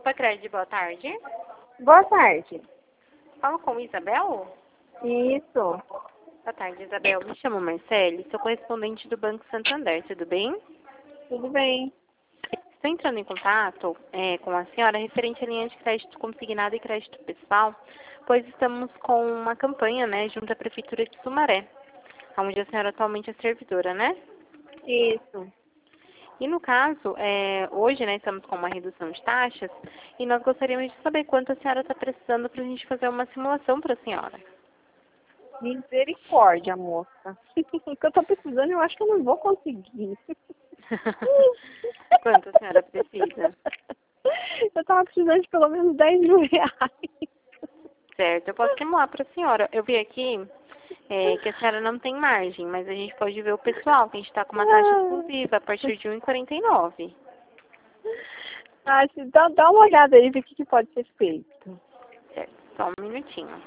Copacred, boa tarde. Boa tarde. Fala com Isabel? Isso. Boa tarde, Isabel. Me chamo Marcele, sou correspondente do Banco Santander, tudo bem? Tudo bem. Estou entrando em contato com a senhora referente à linha de crédito consignado e crédito pessoal, pois estamos com uma campanha, né, junto à Prefeitura de Sumaré, onde a senhora atualmente é servidora, né? Isso. E no caso, hoje, né, estamos com uma redução de taxas e nós gostaríamos de saber quanto a senhora está precisando para a gente fazer uma simulação para a senhora. Misericórdia, moça. O que eu tô precisando, eu acho que eu não vou conseguir. Quanto a senhora precisa? Eu tava precisando de pelo menos 10 mil reais. Certo, eu posso simular para a senhora. Eu vi aqui que a senhora não tem margem, mas a gente pode ver o pessoal, que a gente está com uma taxa exclusiva a partir de R$ 1,49. Ah, então dá uma olhada aí, ver o que pode ser feito. Certo, só um minutinho.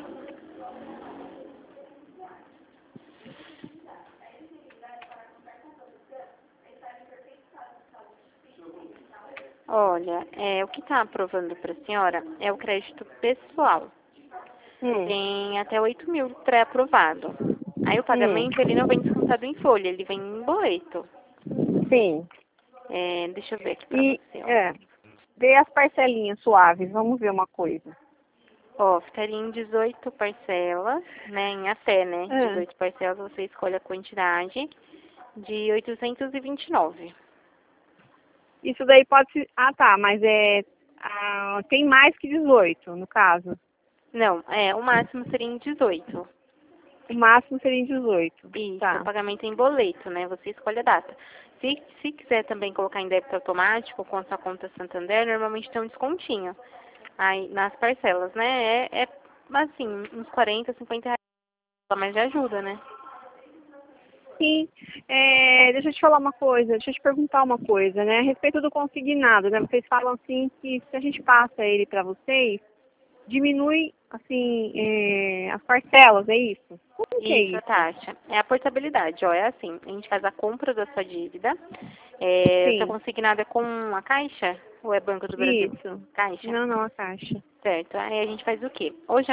Olha, o que está aprovando para a senhora é o crédito pessoal. Tem até 8 mil pré-aprovado. Aí o pagamento, ele não vem descontado em folha, ele vem em boleto. Sim. Deixa eu ver aqui para você. Dê as parcelinhas suaves, vamos ver uma coisa. Ficaria em 18 parcelas, né, em até, né, 18 parcelas, você escolhe a quantidade de 829. Isso daí pode ser... Ah, tá, mas tem mais que 18, no caso. Não, o máximo seria em 18. O máximo seria em 18. Isso, Tá. o pagamento é em boleto, né, você escolhe a data. Se quiser também colocar em débito automático com a sua conta Santander, normalmente tem um descontinho aí nas parcelas, né, assim, uns 40, 50 reais, mas já ajuda, né? Sim, deixa eu te falar uma coisa, deixa eu te perguntar uma coisa, né? A respeito do consignado, né? Vocês falam assim que se a gente passa ele para vocês, diminui, assim, as parcelas, é isso? Como que é Isso, a isso? taxa. É a portabilidade, é assim, a gente faz a compra da sua dívida, o seu Sim, consignado é com a Caixa ou é Banco do Brasil? isso. Caixa? Não, a taxa. Certo, aí a gente faz o quê? Hoje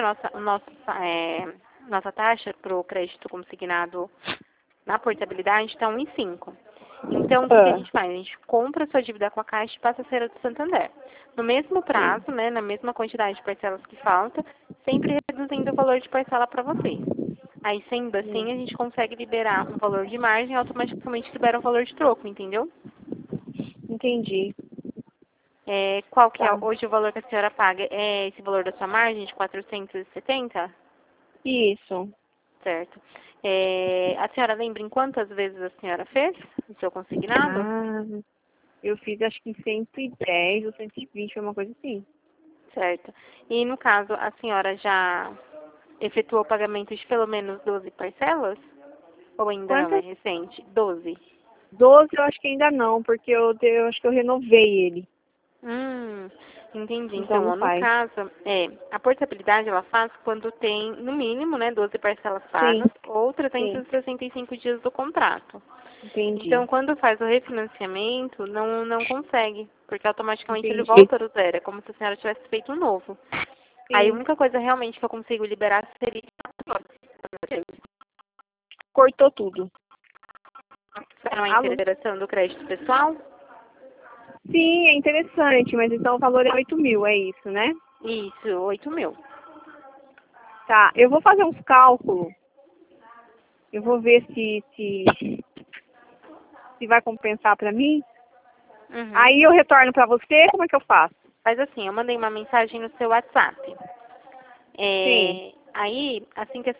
nossa taxa para o crédito consignado na portabilidade está 1,5. Então, o que a gente faz? A gente compra a sua dívida com a Caixa e passa a ser a do Santander. No mesmo prazo, né, na mesma quantidade de parcelas que falta, sempre reduzindo o valor de parcela para vocês. Aí, sendo assim, a gente consegue liberar um valor de margem e automaticamente libera um valor de troco, entendeu? Entendi. Qual que é Tá. hoje o valor que a senhora paga? É esse valor da sua margem de 470? Isso. Certo. A senhora lembra em quantas vezes a senhora fez o seu consignado? Ah, eu fiz acho que em 110 ou 120, foi uma coisa assim. Certo. E no caso, a senhora já efetuou o pagamento de pelo menos 12 parcelas? Ou ainda não, é Quantas? recente? 12. 12 eu acho que ainda não, porque eu acho que eu renovei ele. Entendi. Então Então, não ó, no faz. caso, a portabilidade ela faz quando tem, no mínimo, né, 12 parcelas Sim, pagas ou sim. 365 dias do contrato. Entendi. Então, quando faz o refinanciamento, não consegue, porque automaticamente ele Entendi. volta do zero. É como se a senhora tivesse feito um novo. Aí, a Sim. única coisa realmente que eu consigo liberar seria... Cortou tudo. Não é Alô? integração do crédito pessoal? Sim, é interessante, mas então o valor é 8 mil, é isso, né? Isso, 8 mil. Tá, eu vou fazer uns cálculos. Eu vou ver se vai compensar pra mim. Uhum. Aí eu retorno pra você, como é que eu faço? Faz assim, eu mandei uma mensagem no seu WhatsApp. Sim. Aí, assim que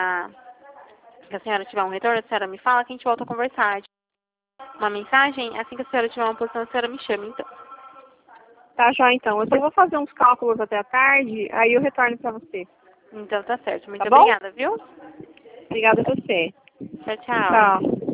a senhora tiver um retorno, a senhora me fala que a gente volta a conversar. Uma mensagem, assim que a senhora tiver uma posição, a senhora me chama, então. Tá, já então. Eu só vou fazer uns cálculos até a tarde, aí eu retorno pra você. Então tá certo. Tá Muito bom? obrigada, viu? Obrigada a você. Tchau, tchau. Tchau.